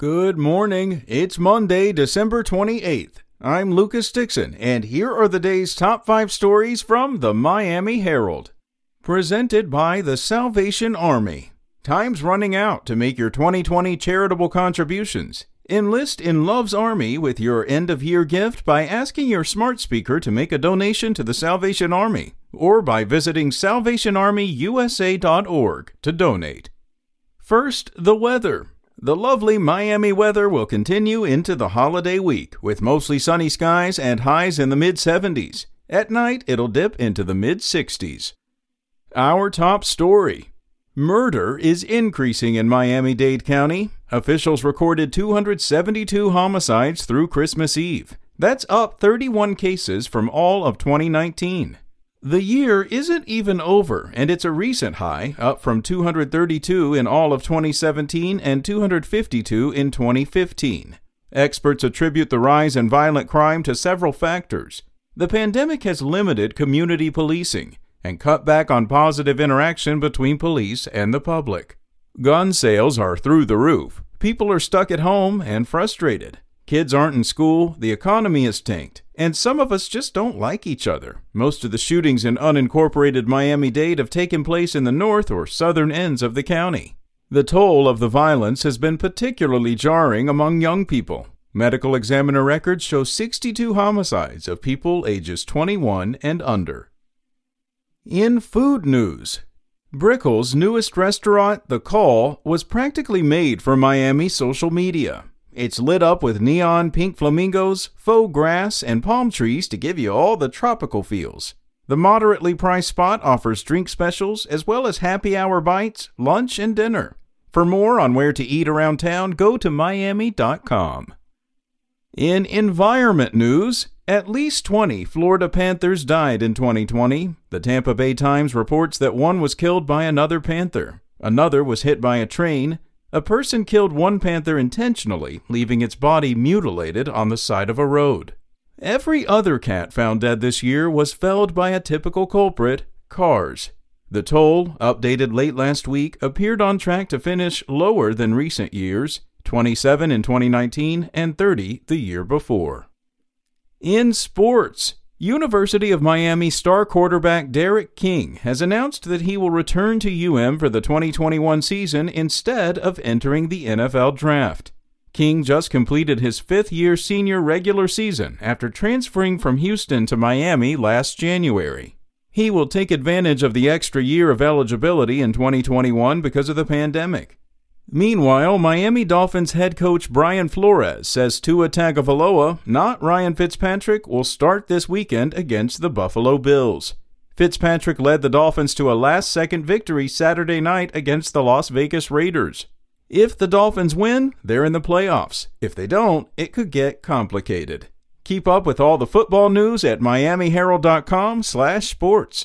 Good morning. It's Monday, December 28th. I'm Lucas Dixon, and here are the day's top 5 stories from the Miami Herald. Presented by the Salvation Army. Time's running out to make your 2020 charitable contributions. Enlist in Love's Army with your end-of-year gift by asking your smart speaker to make a donation to the Salvation Army, or by visiting salvationarmyusa.org to donate. First, the weather. The lovely Miami weather will continue into the holiday week, with mostly sunny skies and highs in the mid-70s. At night, it'll dip into the mid-60s. Our top story. Murder is increasing in Miami-Dade County. Officials recorded 272 homicides through Christmas Eve. That's up 31 cases from all of 2019. The year isn't even over, and it's a recent high, up from 232 in all of 2017 and 252 in 2015. Experts attribute the rise in violent crime to several factors. The pandemic has limited community policing and cut back on positive interaction between police and the public. Gun sales are through the roof. People are stuck at home and frustrated. Kids aren't in school, the economy is tanked, and some of us just don't like each other. Most of the shootings in unincorporated Miami-Dade have taken place in the north or southern ends of the county. The toll of the violence has been particularly jarring among young people. Medical examiner records show 62 homicides of people ages 21 and under. In food news, Brickell's newest restaurant, The Call, was practically made for Miami social media. It's lit up with neon pink flamingos, faux grass, and palm trees to give you all the tropical feels. The moderately priced spot offers drink specials as well as happy hour bites, lunch, and dinner. For more on where to eat around town, go to miami.com. In environment news, at least 20 Florida panthers died in 2020. The Tampa Bay Times reports that one was killed by another panther. Another was hit by a train. A person killed one panther intentionally, leaving its body mutilated on the side of a road. Every other cat found dead this year was felled by a typical culprit, cars. The toll, updated late last week, appeared on track to finish lower than recent years, 27 in 2019 and 30 the year before. In sports, University of Miami star quarterback Derek King has announced that he will return to UM for the 2021 season instead of entering the NFL draft. King just completed his 5th-year senior regular season after transferring from Houston to Miami last January. He will take advantage of the extra year of eligibility in 2021 because of the pandemic. Meanwhile, Miami Dolphins head coach Brian Flores says Tua Tagovailoa, not Ryan Fitzpatrick, will start this weekend against the Buffalo Bills. Fitzpatrick led the Dolphins to a last-second victory Saturday night against the Las Vegas Raiders. If the Dolphins win, they're in the playoffs. If they don't, it could get complicated. Keep up with all the football news at miamiherald.com/sports.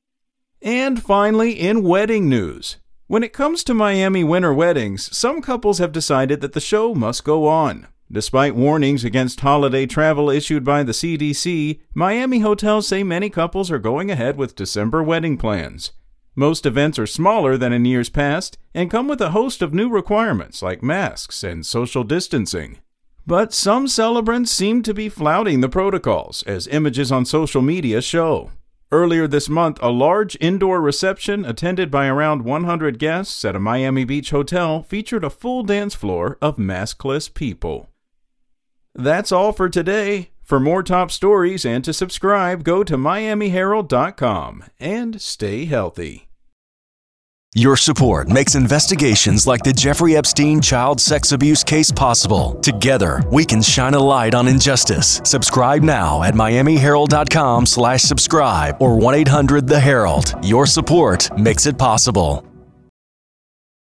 And finally, in wedding news. When it comes to Miami winter weddings, some couples have decided that the show must go on. Despite warnings against holiday travel issued by the CDC, Miami hotels say many couples are going ahead with December wedding plans. Most events are smaller than in years past and come with a host of new requirements like masks and social distancing. But some celebrants seem to be flouting the protocols, as images on social media show. Earlier this month, a large indoor reception attended by around 100 guests at a Miami Beach hotel featured a full dance floor of maskless people. That's all for today. For more top stories and to subscribe, go to miamiherald.com and stay healthy. Your support makes investigations like the Jeffrey Epstein child sex abuse case possible. Together, we can shine a light on injustice. Subscribe now at miamiherald.com/subscribe or 1-800-THE-HERALD. Your support makes it possible.